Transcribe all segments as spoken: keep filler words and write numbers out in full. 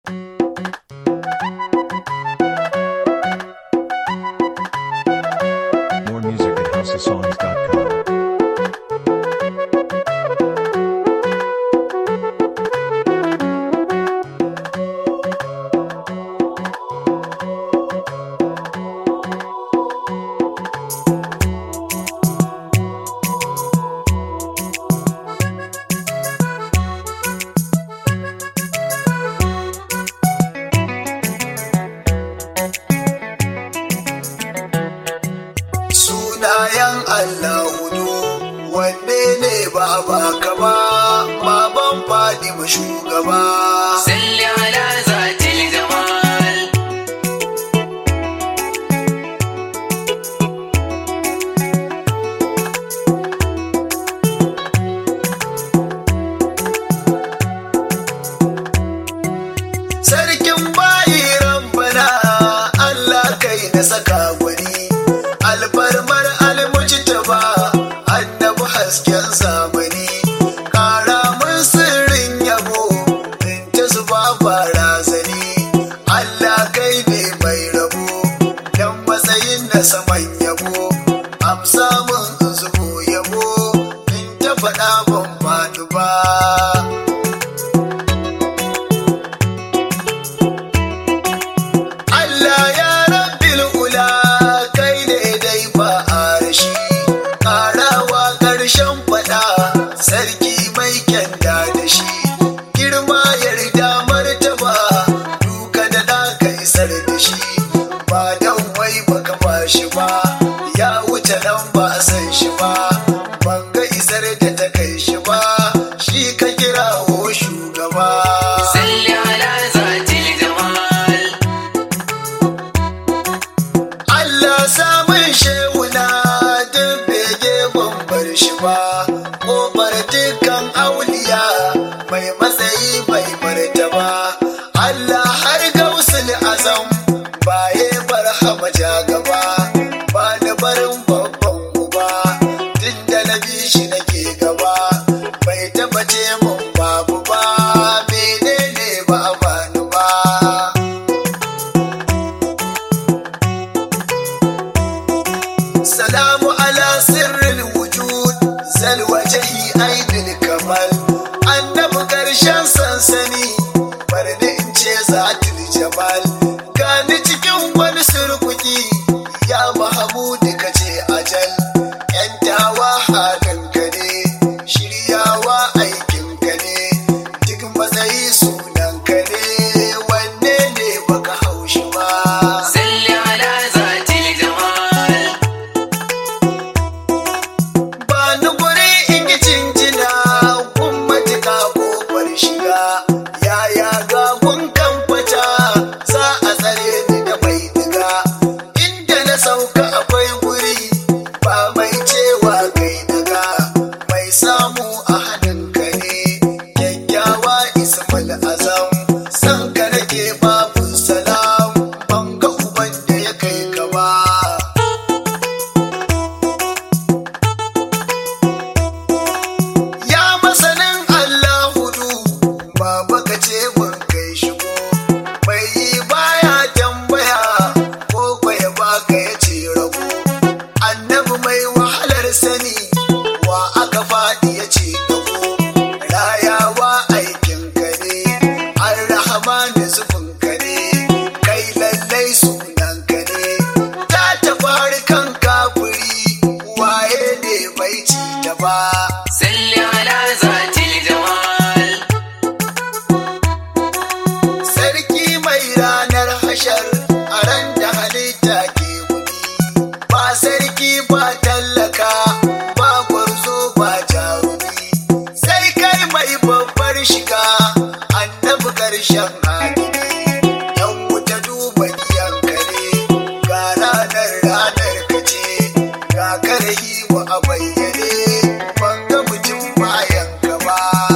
More music at house of songs dot com. Sunayen Allah hudu wanne ne ba baka ba, baban Fatima shugaba. Salli ala zatil jamal. Sarkin bayi rabbana Allah kai na saka gwani, alfarmar almujtaba annabi hasken zamani, kara mun sirrin yabo in ta zuba barazani. Allah kai ne mai rabo dan matsayin na saman yabo, amsa mun zubo yabo in ta faɗa ban faɗi ba. Allah ya rabbil ula kai ne dai ba a rashi, ƙarawa ƙarshen faɗa sarki mai kyanda da shi, girma yarda martaba duka da ɗa kai sar da shi, ba dan wai baka ba shi ba ya wuce nan ba a san shi ba, ban ga isar da ta kai shi ba shi ka kirawo shugaba. Salli ala zatil jamal. Allah samun shehuna duk bege ban bar shi ba, ƙofar dukkan auliya mai matsayi bai martaba. Allah har gausul azam baye barhama ja gaba, ba ni barin babban uba tun da na bi shi nake gaba, bai taɓa ce mun babu ba menene ba a bani ba. Salamu ala sirril wujud zal wajhi aidil kamal, annabi karshen sansani barni in ce zatul jamal, gani cikin wani surkuki ya mahamudu kace ajal, yantawa halin ka ne shiryawa aikin ka ne, duk matsayi sunan ka ne wanne ne baka haushi ba. Salli ala zatil jamal. Ba ni guri in yi cincina kun matuka kofar shiga, yaya ga kun kan fata za a tsare ni da mai diga, inda na sauka akwai guri ba mai cewa kai daga, mai samu a hannunka ne kyakkyawa ismul azam, san ka nake babu salam ban ga uban da ya kai ka ba. Ya masanin Allah hudu baba ka ce mun kai shigo, mai yi baya tambaya ko kwaya baka ya ce rago, annabi mai wahalar sani wa aka faɗi ya ce dago, rayawa aikin ka ne ar-rahman zubin ka ne, kai lallai sunan ka ne ta tafi kan kafiri waye ne bai ci da ba. Salli ala zatil jamal. Sarki mai ranar hashar a ran da halitta ke wuni, ba sarki ba tallaka ba gwarzo ba jarumi, sai kai mai babbar shiga annabi karshen hadini, yan wuta duba giyanka ne ga ranar ranar ka ce, ga karhi wa a bayyane ban ga mutum bayan ka ba.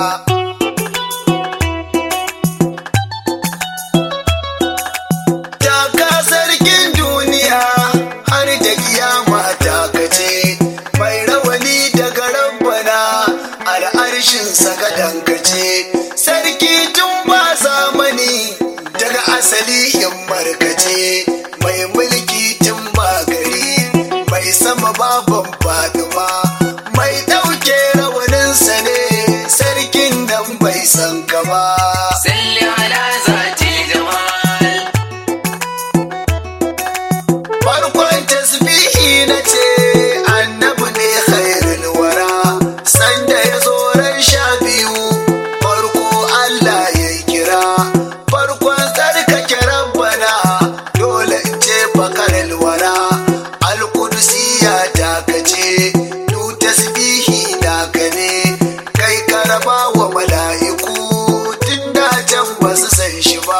Taka sarkin duniya har da kiyama ta kace, mai rawani daga rabbana al'arshin saka dankace, sarki tun ba zamani asali himmar kace mai mulki tun ba gari mai sama baban faduma mai ɗauke rawaninsa ne sarkin nan bai san ka ba. salli ala zatil jamal Farkon tasbihi na ce annabi ne khairul wara sanda ya zo ran sha biyu farko Allah ya kira farkon tsarkake rabbana dole in ce fakarul wara alqudusiyya ta kace du tasbihi da ka ne kai karaba wa mala'iku tunda can ba su san shi ba.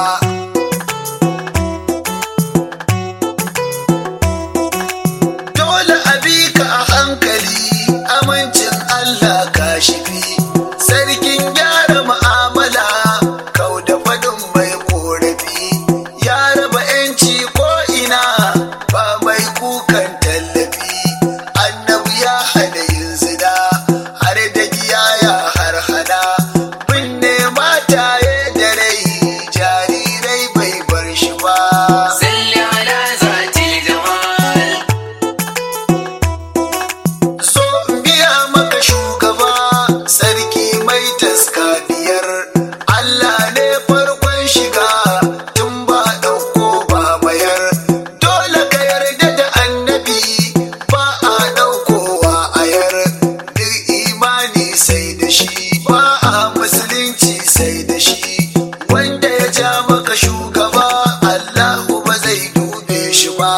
Dole a bi ka a hankali amincin Allah ka shifi sarkin gyara mu'amala kau da fadin mai korafi ya raba yanci ko ina ba mai kukan tallafi annabi ya hana yin zina har da giya ya har hana binne mataye da rai jarirai bai bar shi ba. salli ala zatil jamal So in biya maka shugaba sarki mai taska biyar Allah ne farkon shiga tun ba ɗauko ba mayar dole ka yarda da annabi ba a ɗaukowa ayar duk imani sai da shi ba a musulunci sai da shi wanda ya ja maka shugaba Allahu ba zai dube shi ba.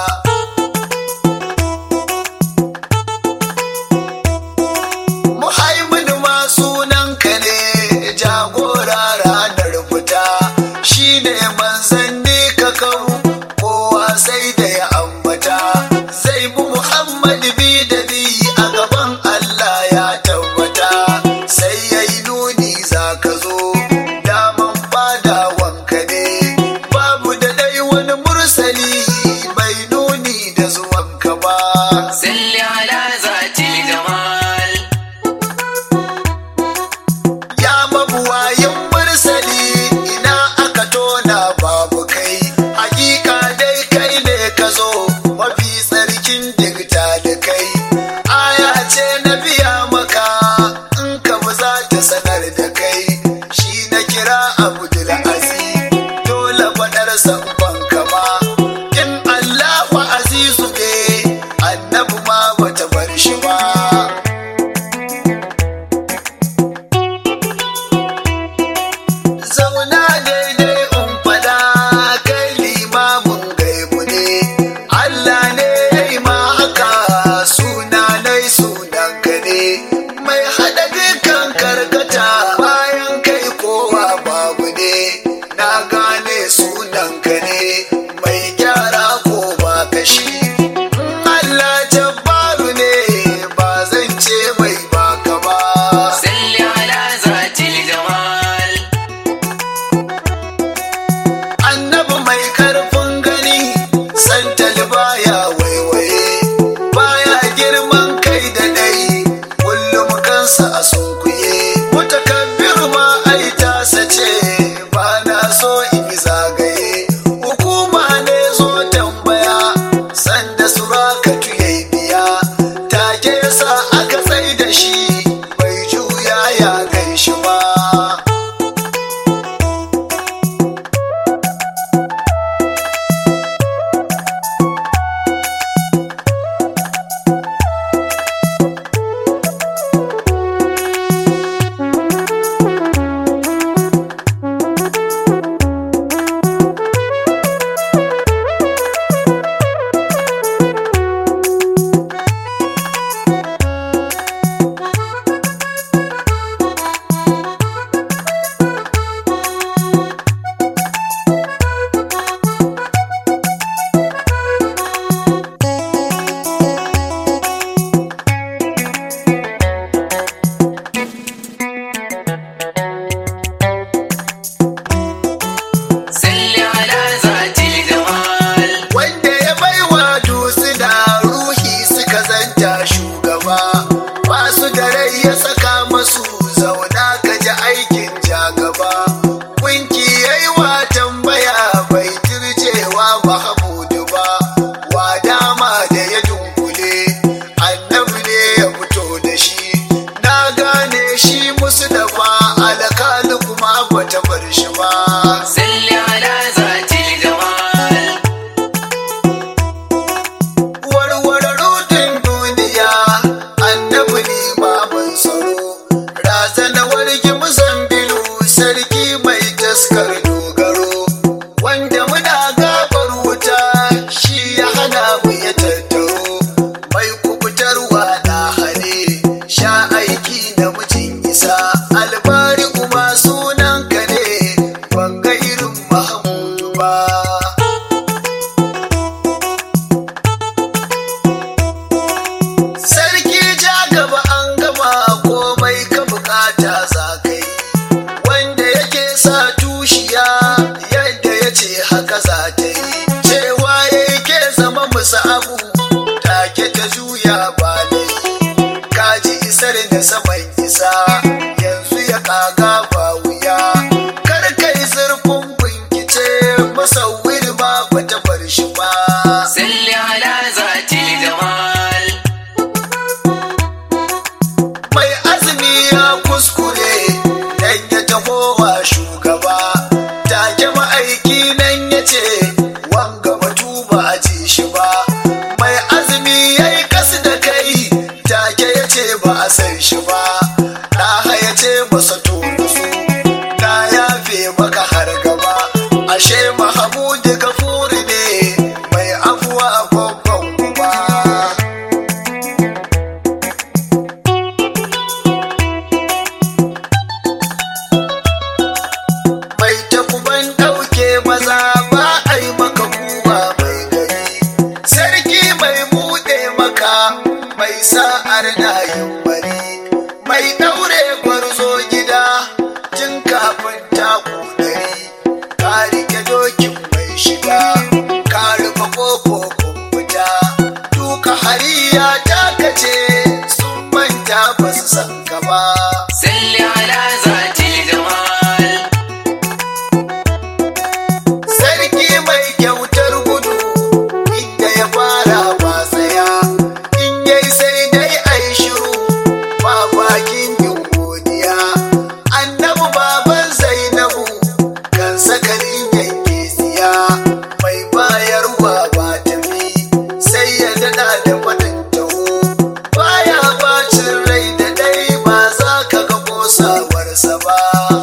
Muhaimin ma sunanka ne jagora ranar fita shi ne manzanni ka kawo kowa sai da ya ambata zai bi Muhammad bi da bi a gaban Allah ya tabbata sai ya yi nuni za ka zo daman fadawanka ne babu da dai wani mursali bai nuni da zuwanka ba. salli ala zatil jamal Ya mabuwayin mursali ina aka tona babu kai hakika dai kai ne ka zo mafi tsarkin digta da kai aya ce na biya maka in ka ba za ta sanar da kai shi na kira Abdul Aziz dole faɗar sabban kama in Allahu azizu ne annabi ma bata bar shi ba. Zauna daidai in fada kai limamin gaibu ne Allah ne ya yi ma haka sunanai sunanka ne mai haɗa dukkan karkata bayan kai kowa babu ne na gane sunanka ne mai gyara ko ba kashi Allah jabbaru ne ba zan ce mai baka ba. salli ala zatil jamal Annabi mai karfin gani santal baya waiwaye baya girman kai da dai kullum kansa a sunkuye mutakabbir ma ai tasa ce ba na so in salli ala zatil jamal warware rudin duniya annabi ne baban tsaro razana wargi muzambilu sarki mai taskar dogaro wanda muna gabar wuta shi ya hana mu ya tattaro mai kubutarwa na hane sha aiki na mutum isa albari kuma sunan ka ne ban ga irin mahamudu ba sarki ja gaba an gama komai ka bukata za ka yi wanda yake sa tushiya yadda ya ce haka za ta yi cewa yake zama musu abu take ta juya ba ne kaji isar da saman isa yanzu ya kaga ba wuya kar kai zurfin bincike musawwir ba bata bar shi ba salli ala zatil jamal mai azumi ya kuskure dan ya taho wa shugaba take ma'aiki nan ya ce wanga batu ba a ji shi ba mai azumi ya yi kasu da kai take ya ce ba a san shi ba ɗaha ya ce masa tonu su na yafe maka har gaba ashe mahamudu gafuri ne mai afuwa babban kuma mai takuban ɗauke maza ba a yi maka kuwa mai gari sarki mai buɗe maka mai sa'ar na yin bari mai ɗaure gwarzo gida tun kafin taku ɗari ka rike dokin mai shiga ka rufe ƙofofin fita duka hariya ta kace sun manta ba su san ka ba salli ala zatil jamal sarki mai kyautar gudu inda ya fara ba tsaya in yai sai dai ai shiru ba bakin yin godiya annabi baban zainabu kan sakalin yanke siya mai bayarwa ba tafi sai ya dada da faɗin taho baya bacin rai da dai ba za ka ga kosawarsa ba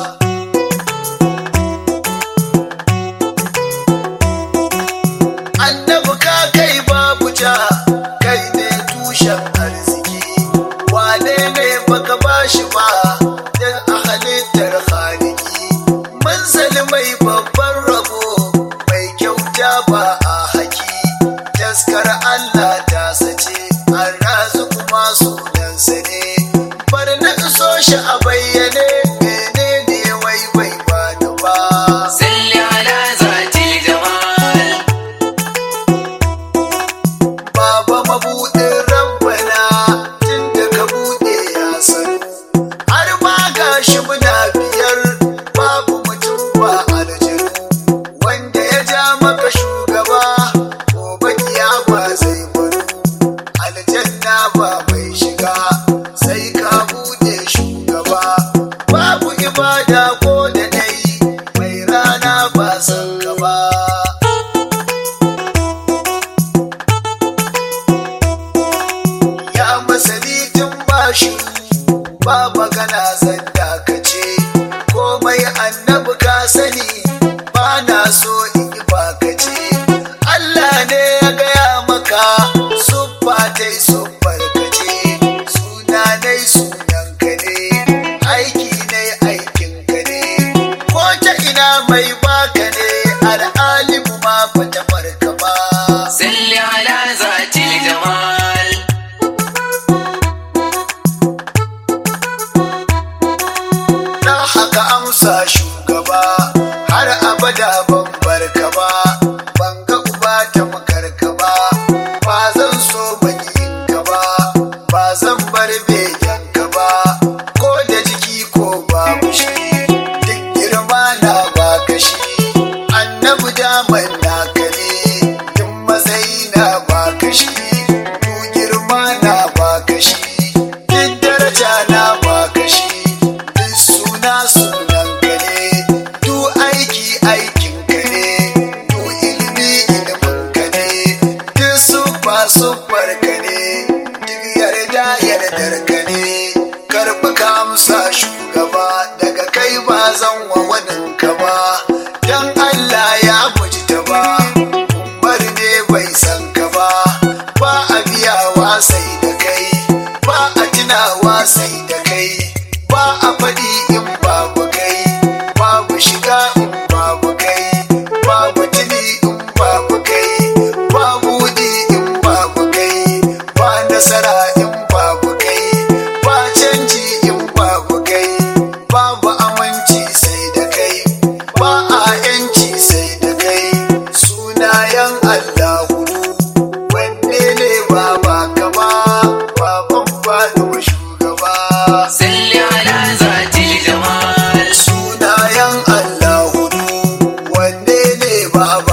annabi ka kai babu ja kai ne tushen arziki wane ne baka bashi ba dan a halittar haliki manzali mai babban rabo mai kyauta ba a haki taskar Allah ta sace an razu kuma sunansa ne bar na iso shi a bayyane menene wai bai bani ba salli ala zatil jamal Baba mabuɗin rabbana tun da ka buɗe ya sanu har ma gashi muna biyar babu mutum ba aljanu wanda ya ja maka shugaba gobe kiyama zai baro aljanna ba mai shiga sai ka buɗe shugaba babu ibada ko da dai mai rana ba san ka ba ya masani tun bashi ba magana zan dakace komai annabi ka sani ba na so in yi bakace Allah ne ya gaya maka suffa tai suffar kace suna nai sunan ka ne aiki ne aikin ka ne ko ta ina mai baka ne al'alimu ma bata farka ba salli ala zatil jamal na haka amsa shugaba har abada ban barka ba ban ga uba ta makarka ba ba zan so mayin ka ba ba zan bar begen ka ba ko da jiki ko babu shi duk girma na baka shi annabi daman naka ne duk matsayi na baka shi duk girma na baka shi duk daraja na baka shi duk suna sunan ka ne duk aiki aikin ka ne, to ilimi ilimin ka ne, duk sufa sufar ka ne, duk yarda yardar ka ne. Karɓi ka amsa shugaba, daga kai ba zan wa waninka ba, don Allah ya guji ta ba, umar ne bai san ka ba, ba a biyawa sai da kai, ba a tunawa sai da kai, ba a faɗi in babu kai, babu shiga in babu kai, babu tuni in babu kai, babu wudi in babu kai, ba nasara in babu kai, ba canji in babu kai, babu aminci sai da kai, ba a yanci sai da kai. Sunayen Allah hudu, wanne ne ba ba kama, baban faɗuwa shugaba. salli ala zatil jamal Sunayen Allah hudu, wanne ne ba ba